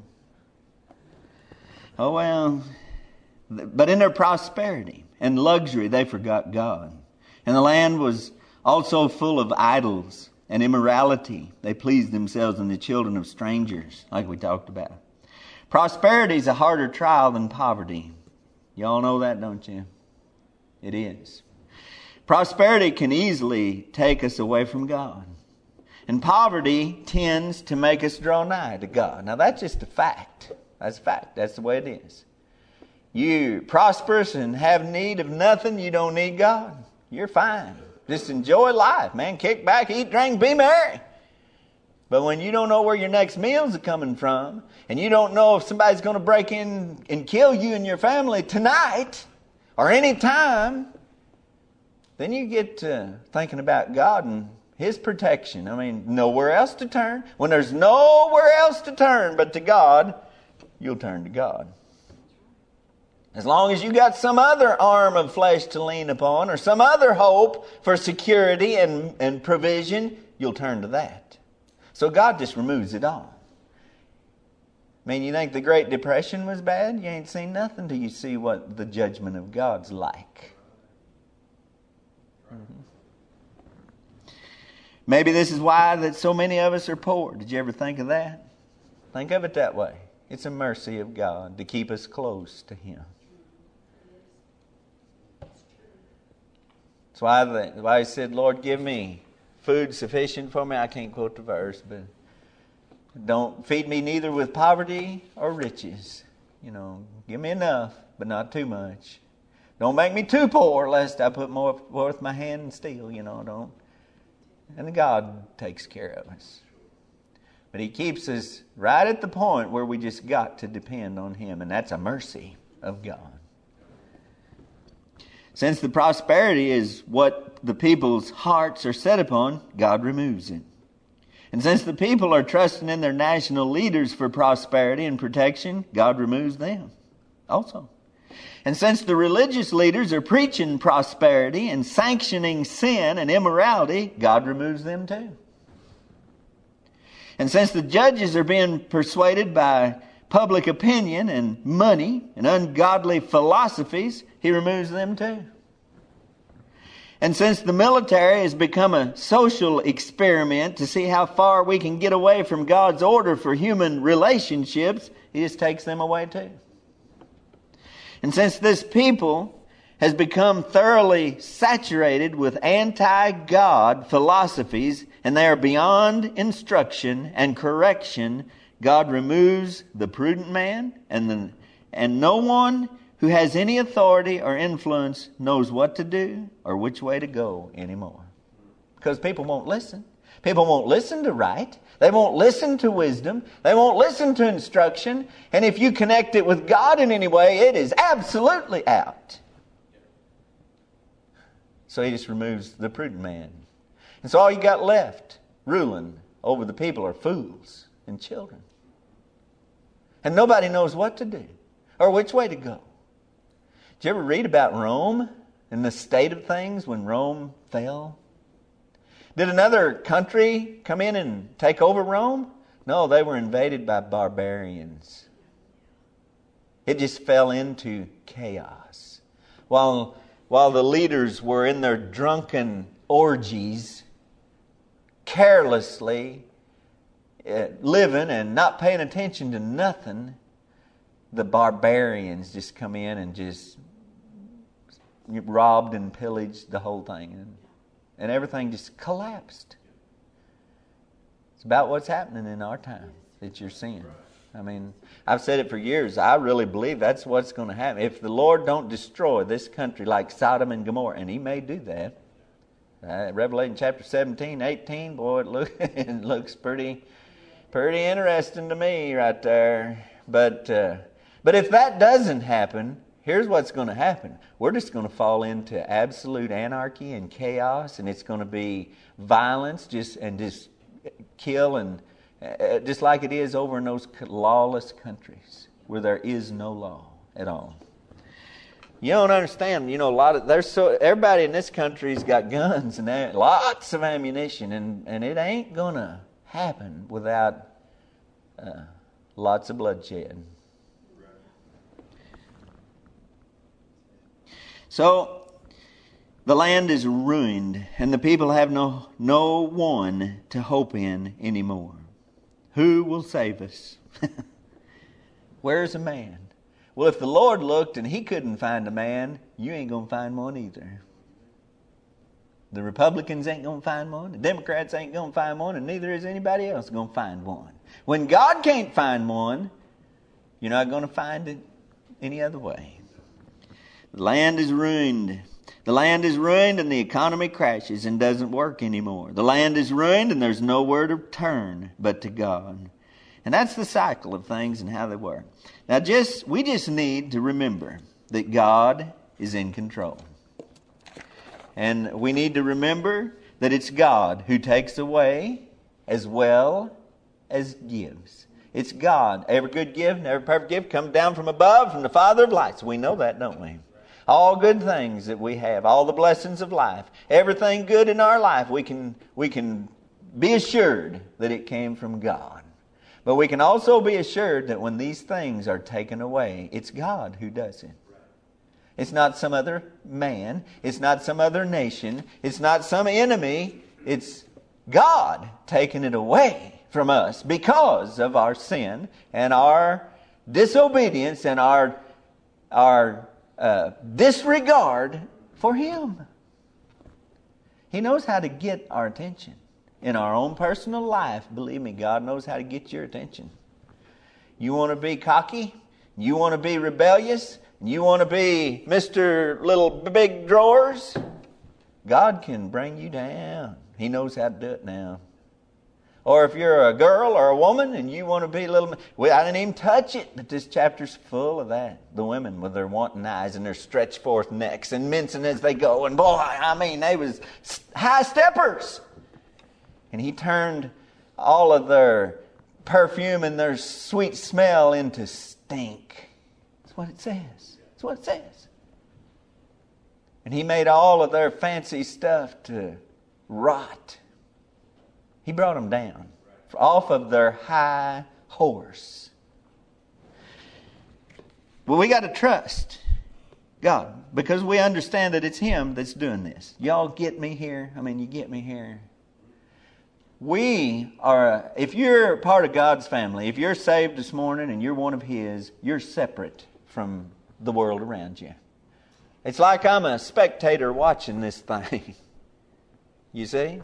Oh, well, but in their prosperity and luxury, they forgot God. And the land was also full of idols and immorality. They pleased themselves and the children of strangers, like we talked about. Prosperity is a harder trial than poverty. Y'all know that, don't you? It is. Prosperity can easily take us away from God. And poverty tends to make us draw nigh to God. Now that's just a fact. That's a fact. That's the way it is. You prosperous and have need of nothing, you don't need God. You're fine. Just enjoy life, man. Kick back, eat, drink, be merry. But when you don't know where your next meals are coming from, and you don't know if somebody's going to break in and kill you and your family tonight or any time, then you get to thinking about God and His protection. I mean, nowhere else to turn. When there's nowhere else to turn but to God, you'll turn to God. As long as you got some other arm of flesh to lean upon or some other hope for security and, and provision, you'll turn to that. So God just removes it all. I mean, you think the Great Depression was bad? You ain't seen nothing till you see what the judgment of God's like. Mm-hmm. Maybe this is why that so many of us are poor. Did you ever think of that? Think of it that way. It's a mercy of God to keep us close to Him. That's why, the, why He said, Lord, give me food sufficient for me. I can't quote the verse, but don't feed me neither with poverty or riches. You know, give me enough, but not too much. Don't make me too poor, lest I put more forth my hand and steal. You know, don't. And God takes care of us. But He keeps us right at the point where we just got to depend on Him. And that's a mercy of God. Since the prosperity is what the people's hearts are set upon, God removes it. And since the people are trusting in their national leaders for prosperity and protection, God removes them also. And since the religious leaders are preaching prosperity and sanctioning sin and immorality, God removes them too. And since the judges are being persuaded by public opinion and money and ungodly philosophies, He removes them too. And since the military has become a social experiment to see how far we can get away from God's order for human relationships, He just takes them away too. And since this people has become thoroughly saturated with anti-God philosophies and they are beyond instruction and correction, God removes the prudent man, and the, and no one who has any authority or influence knows what to do or which way to go anymore. Because people won't listen. People won't listen to right. They won't listen to wisdom. They won't listen to instruction. And if you connect it with God in any way, it is absolutely out. So He just removes the prudent man. And so all you got left ruling over the people are fools and children. And nobody knows what to do or which way to go. Did you ever read about Rome and the state of things when Rome fell? Did another country come in and take over Rome? No, they were invaded by barbarians. It just fell into chaos. While, while the leaders were in their drunken orgies, carelessly uh, living and not paying attention to nothing, the barbarians just come in and just robbed and pillaged the whole thing. And, and everything just collapsed. It's about what's happening in our time that you're seeing. I mean, I've said it for years. I really believe that's what's going to happen. If the Lord don't destroy this country like Sodom and Gomorrah, and He may do that. Uh, Revelation chapter seventeen, eighteen, boy, it, look, it looks pretty, pretty interesting to me right there. But, uh, but if that doesn't happen, here's what's going to happen. We're just going to fall into absolute anarchy and chaos, and it's going to be violence, just and just kill, and uh, just like it is over in those lawless countries where there is no law at all. You don't understand. You know, a lot of there's so everybody in this country's got guns and there- lots of ammunition, and, and it ain't gonna happen without uh, lots of bloodshed. So the land is ruined, and the people have no no one to hope in anymore. Who will save us? Where's a man? Well, if the Lord looked and He couldn't find a man, you ain't going to find one either. The Republicans ain't going to find one. The Democrats ain't going to find one. And neither is anybody else going to find one. When God can't find one, you're not going to find it any other way. The land is ruined. The land is ruined and the economy crashes and doesn't work anymore. The land is ruined and there's nowhere to turn but to God. And that's the cycle of things and how they work. Now, just we just need to remember that God is in control. And we need to remember that it's God who takes away as well as gives. It's God. Every good gift and every perfect gift comes down from above, from the Father of lights. We know that, don't we? All good things that we have, all the blessings of life, everything good in our life, we can we can be assured that it came from God. But we can also be assured that when these things are taken away, it's God who does it. It's not some other man. It's not some other nation. It's not some enemy. It's God taking it away from us because of our sin and our disobedience and our, our uh, disregard for Him. He knows how to get our attention. In our own personal life, believe me, God knows how to get your attention. You want to be cocky? You want to be rebellious? You want to be Mister Little Big Drawers? God can bring you down. He knows how to do it now. Or if you're a girl or a woman and you want to be a little... Well, I didn't even touch it, but this chapter's full of that. The women with their wanton eyes and their stretched forth necks and mincing as they go. And boy, I mean, they was high steppers. And He turned all of their perfume and their sweet smell into stink. That's what it says. That's what it says. And He made all of their fancy stuff to rot. He brought them down off of their high horse. Well, we got to trust God because we understand that it's Him that's doing this. Y'all get me here? I mean, you get me here? We are, if you're part of God's family, if you're saved this morning and you're one of His, you're separate from the world around you. It's like I'm a spectator watching this thing. You see?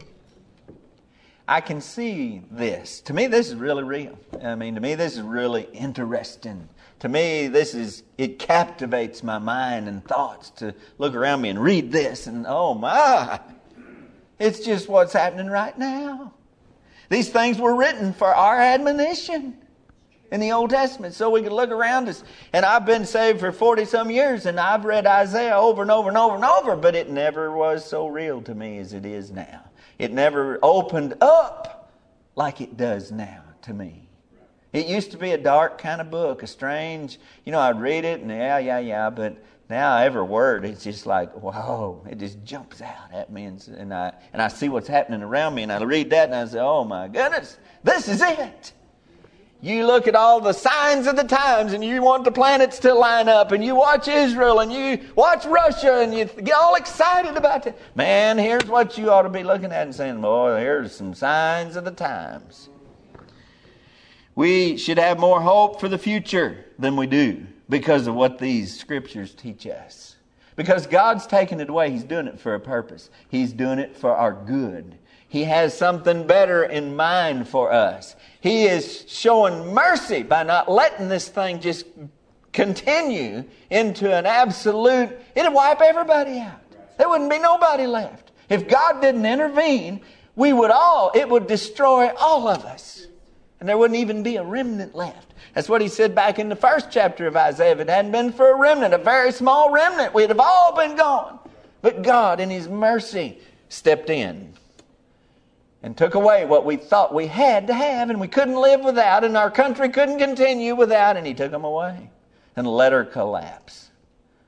I can see this. To me, this is really real. I mean, to me, this is really interesting. To me, this is, it captivates my mind and thoughts to look around me and read this and, oh my, it's just what's happening right now. These things were written for our admonition in the Old Testament so we could look around us. And I've been saved for forty some years and I've read Isaiah over and over and over and over, but it never was so real to me as it is now. It never opened up like it does now to me. It used to be a dark kind of book, a strange, you know, I'd read it and yeah, yeah, yeah, but now every word, it's just like, whoa, it just jumps out at me. And, and, I, and I see what's happening around me and I read that and I say, oh my goodness, this is it. You look at all the signs of the times and you want the planets to line up and you watch Israel and you watch Russia and you get all excited about it. Man, here's what you ought to be looking at and saying, boy, here's some signs of the times. We should have more hope for the future than we do because of what these scriptures teach us. Because God's taking it away. He's doing it for a purpose. He's doing it for our good. He has something better in mind for us. He is showing mercy by not letting this thing just continue into an absolute... It'd wipe everybody out. There wouldn't be nobody left. If God didn't intervene, we would all... It would destroy all of us. And there wouldn't even be a remnant left. That's what He said back in the first chapter of Isaiah. If it hadn't been for a remnant, a very small remnant, we'd have all been gone. But God, in His mercy, stepped in and took away what we thought we had to have and we couldn't live without and our country couldn't continue without, and He took them away and let her collapse.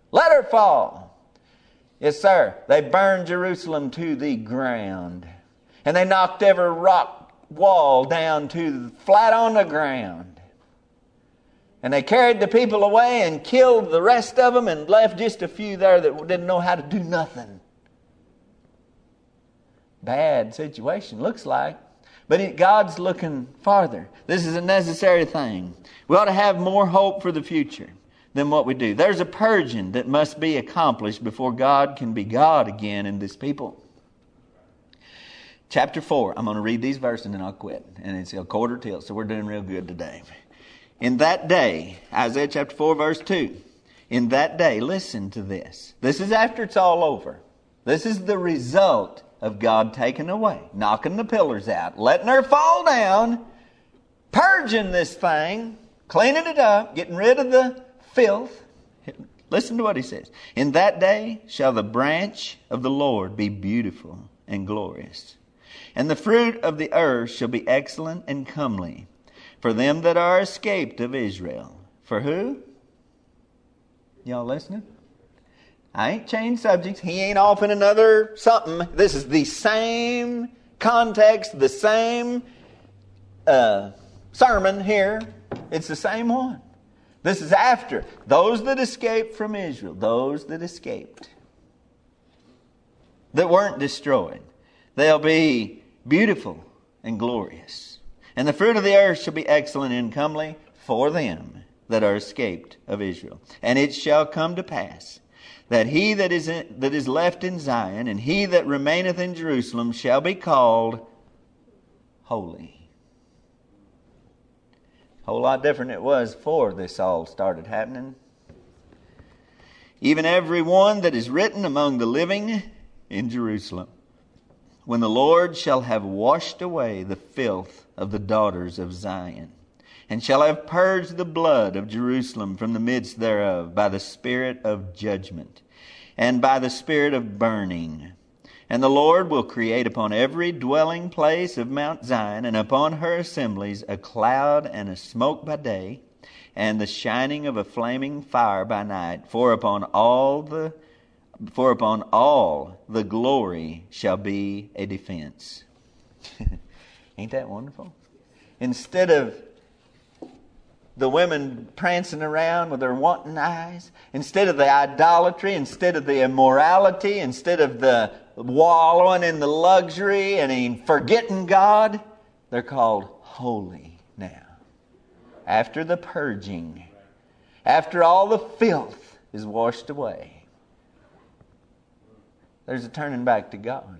Let her fall. Yes, sir. They burned Jerusalem to the ground. And they knocked every rock wall down to flat on the ground. And they carried the people away and killed the rest of them and left just a few there that didn't know how to do nothing. Bad situation, looks like. But it, God's looking farther. This is a necessary thing. We ought to have more hope for the future than what we do. There's a purging that must be accomplished before God can be God again in this people. Chapter four. I'm going to read these verses and then I'll quit. And it's a quarter till, so we're doing real good today. In that day, Isaiah chapter four, verse two. In that day, listen to this. This is after it's all over. This is the result of God taking away, knocking the pillars out, letting her fall down, purging this thing, cleaning it up, getting rid of the filth. Listen to what he says. In that day shall the branch of the Lord be beautiful and glorious, and the fruit of the earth shall be excellent and comely, for them that are escaped of Israel. For who? Y'all listening? I ain't changed subjects. He ain't off in another something. This is the same context, the same uh, sermon here. It's the same one. This is after. Those that escaped from Israel, those that escaped, that weren't destroyed, they'll be beautiful and glorious. And the fruit of the earth shall be excellent and comely for them that are escaped of Israel. And it shall come to pass that he that is in, that is left in Zion, and he that remaineth in Jerusalem, shall be called holy. A whole lot different it was before this all started happening. Even every one that is written among the living in Jerusalem, when the Lord shall have washed away the filth of the daughters of Zion, and shall have purged the blood of Jerusalem from the midst thereof by the spirit of judgment and by the spirit of burning. And the Lord will create upon every dwelling place of Mount Zion and upon her assemblies a cloud and a smoke by day, and the shining of a flaming fire by night. For upon all the for upon all the glory shall be a defense. Ain't that wonderful? Instead of the women prancing around with their wanton eyes, instead of the idolatry, instead of the immorality, instead of the wallowing in the luxury and in forgetting God, they're called holy now. After the purging, after all the filth is washed away, there's a turning back to God.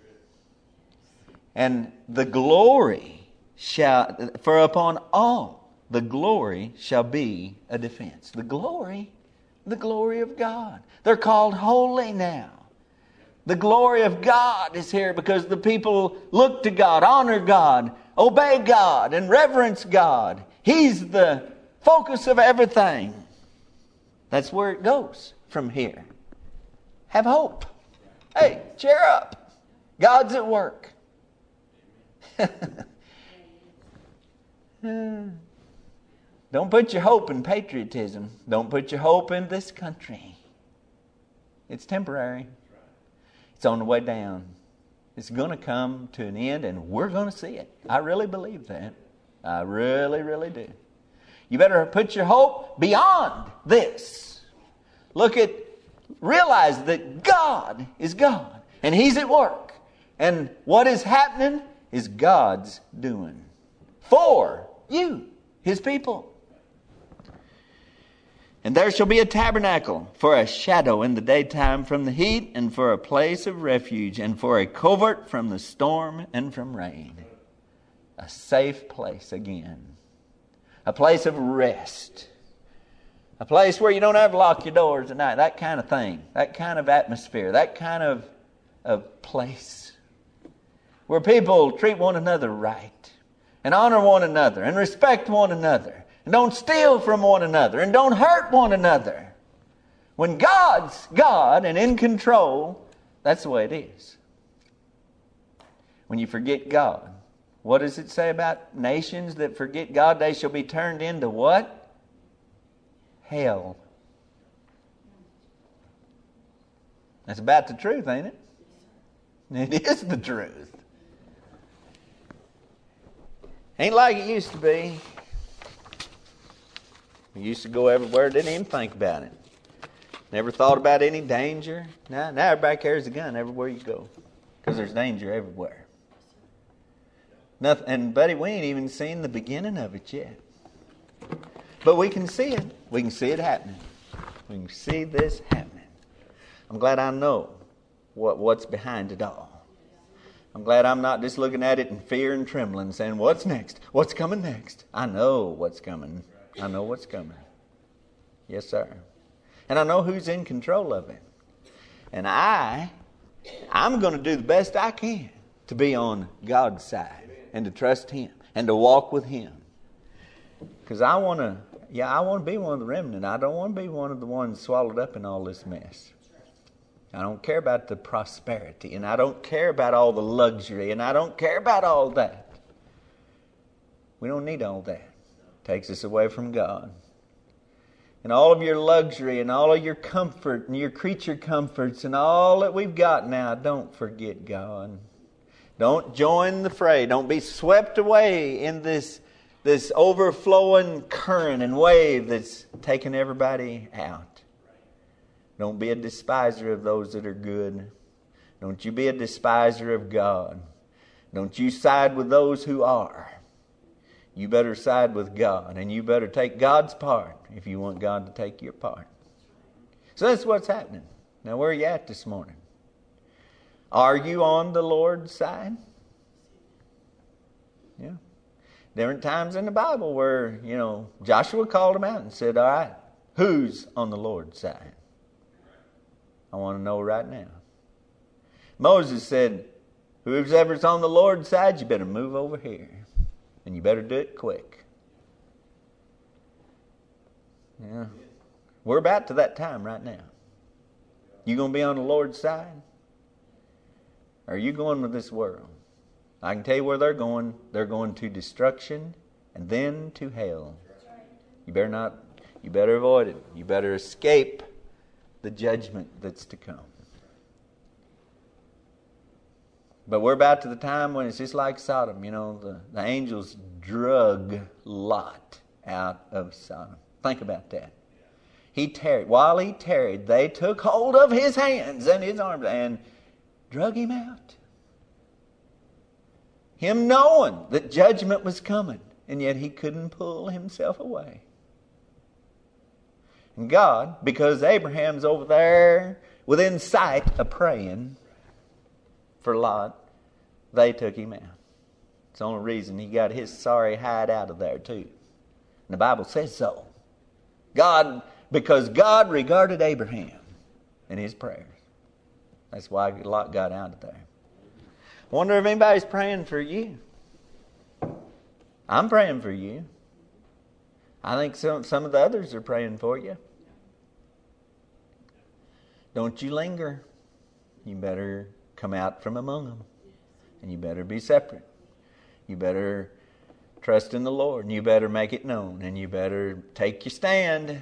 And the glory shall, for upon all the glory shall be a defense. The glory, the glory of God. They're called holy now. The glory of God is here because the people look to God, honor God, obey God, and reverence God. He's the focus of everything. That's where it goes from here. Have hope. Hey, cheer up. God's at work. Don't put your hope in patriotism. Don't put your hope in this country. It's temporary. It's on the way down. It's going to come to an end, and we're going to see it. I really believe that. I really, really do. You better put your hope beyond this. Look at, realize that God is God, and He's at work. And what is happening is God's doing for you, His people. And there shall be a tabernacle for a shadow in the daytime from the heat, and for a place of refuge, and for a covert from the storm and from rain. A safe place again. A place of rest. A place where you don't have to lock your doors at night. That kind of thing. That kind of atmosphere. That kind of, of place. Where people treat one another right. And honor one another. And respect one another. And don't steal from one another. And don't hurt one another. When God's God and in control, that's the way it is. When you forget God, what does it say about nations that forget God? They shall be turned into what? Hell. That's about the truth, ain't it? It is the truth. Ain't like it used to be. We used to go everywhere, didn't even think about it. Never thought about any danger. Now, now everybody carries a gun everywhere you go. Because there's danger everywhere. Nothing, and buddy, we ain't even seen the beginning of it yet. But we can see it. We can see it happening. We can see this happening. I'm glad I know what, what's behind it all. I'm glad I'm not just looking at it in fear and trembling, saying, what's next? What's coming next? I know what's coming. I know what's coming. Yes, sir. And I know who's in control of it. And I, I'm going to do the best I can to be on God's side and to trust Him and to walk with Him. Because I want to, yeah, I want to be one of the remnant. I don't want to be one of the ones swallowed up in all this mess. I don't care about the prosperity, and I don't care about all the luxury, and I don't care about all that. We don't need all that. It takes us away from God. And all of your luxury and all of your comfort and your creature comforts and all that we've got now, don't forget God. Don't join the fray. Don't be swept away in this, this overflowing current and wave that's taking everybody out. Don't be a despiser of those that are good. Don't you be a despiser of God. Don't you side with those who are. You better side with God, and you better take God's part if you want God to take your part. So that's what's happening. Now, where are you at this morning? Are you on the Lord's side? Yeah. Different times in the Bible where, you know, Joshua called them out and said, all right, who's on the Lord's side? I want to know right now. Moses said, whoever's on the Lord's side, you better move over here. And you better do it quick. Yeah. We're about to that time right now. You going to be on the Lord's side? Or are you going with this world? I can tell you where they're going. They're going to destruction and then to hell. You better not, you better avoid it. You better escape the judgment that's to come. But we're about to the time when it's just like Sodom. You know, the, the angels drug Lot out of Sodom. Think about that. He tarried. While he tarried, they took hold of his hands and his arms and drug him out. Him knowing that judgment was coming, and yet he couldn't pull himself away. And God, because Abraham's over there within sight of praying for Lot, they took him out. It's the only reason he got his sorry hide out of there too. And the Bible says so. God, because God regarded Abraham and his prayers. That's why Lot got out of there. I wonder if anybody's praying for you. I'm praying for you. I think some, some of the others are praying for you. Don't you linger. You better come out from among them. And you better be separate. You better trust in the Lord. And you better make it known. And you better take your stand.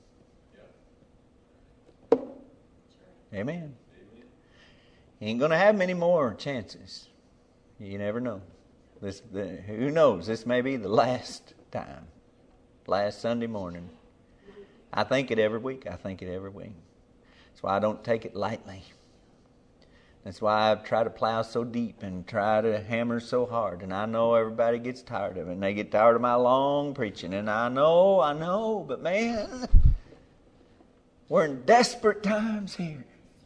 Amen. You ain't going to have many more chances. You never know. This, the, who knows? This may be the last time. Last Sunday morning. I think it every week. I think it every week. That's why I don't take it lightly. That's why I try to plow so deep and try to hammer so hard. And I know everybody gets tired of it. And they get tired of my long preaching. And I know, I know. But man, we're in desperate times here.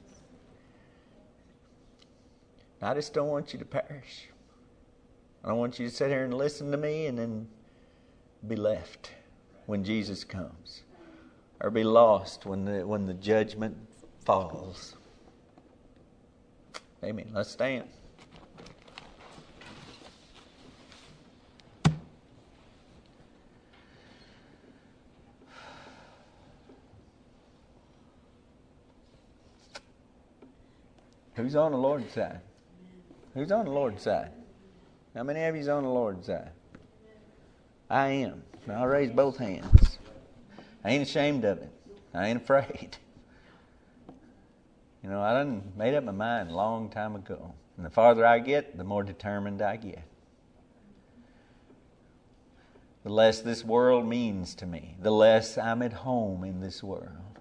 I just don't want you to perish. I don't want you to sit here and listen to me and then be left when Jesus comes. Or be lost when the when the judgment falls. Amen. Let's stand. Who's on the Lord's side? Who's on the Lord's side? How many of you's on the Lord's side? I am. I'll raise both hands. I ain't ashamed of it. I ain't afraid. You know, I done made up my mind a long time ago. And the farther I get, the more determined I get. The less this world means to me, the less I'm at home in this world.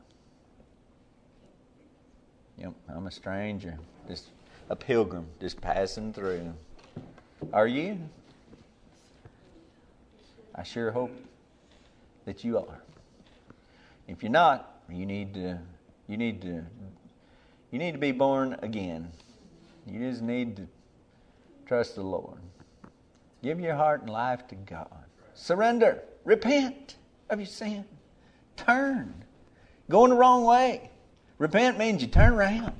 Yep, I'm a stranger, just a pilgrim, just passing through. Are you? I sure hope that you are. If you're not, you need to, you need to, you need to be born again. You just need to trust the Lord. Give your heart and life to God. Surrender. Repent of your sin. Turn. Going the wrong way. Repent means you turn around.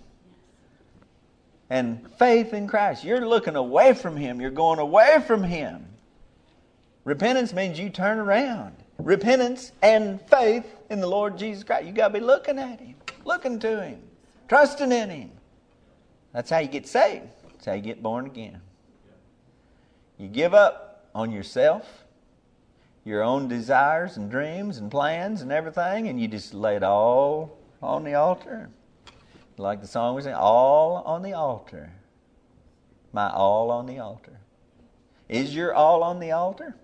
And faith in Christ. You're looking away from Him. You're going away from Him. Repentance means you turn around. Repentance and faith in the Lord Jesus Christ. You got to be looking at Him. Looking to Him. Trusting in Him. That's how you get saved. That's how you get born again. You give up on yourself, your own desires and dreams and plans and everything, and you just lay it all on the altar. Like the song was saying, all on the altar. My all on the altar. Is your all on the altar?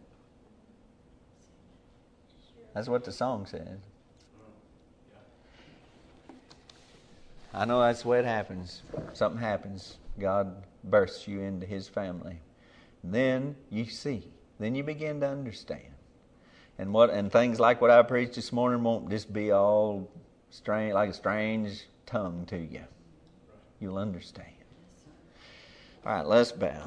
That's what the song says. I know that's the way it happens. Something happens. God bursts you into His family. And then you see. Then you begin to understand. And what and things like what I preached this morning won't just be all strange, like a strange tongue to you. You'll understand. All right, let's bow.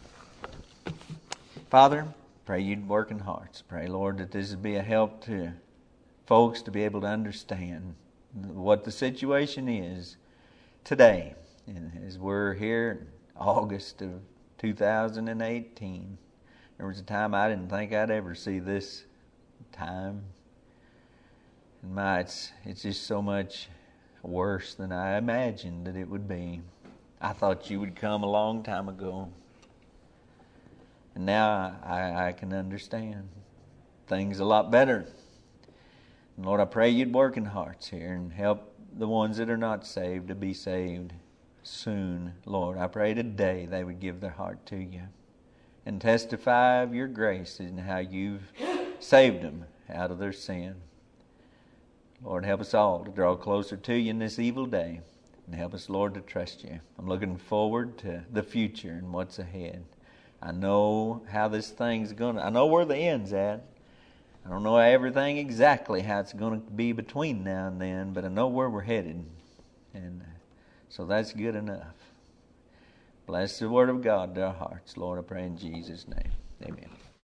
Father, pray You'd work in hearts. Pray, Lord, that this would be a help to folks to be able to understand what the situation is today. And as we're here in August of two thousand eighteen, there was a time I didn't think I'd ever see this time. And my, it's, it's just so much worse than I imagined that it would be. I thought You would come a long time ago. And now I, I can understand things a lot better. And Lord, I pray You'd work in hearts here and help the ones that are not saved to be saved soon. Lord, I pray today they would give their heart to You and testify of Your grace and how You've saved them out of their sin. Lord, help us all to draw closer to You in this evil day. And help us, Lord, to trust You. I'm looking forward to the future and what's ahead. I know how this thing's going to... I know where the end's at. I don't know everything exactly how it's going to be between now and then, but I know where we're headed. And so that's good enough. Bless the Word of God to our hearts. Lord, I pray in Jesus' name. Amen.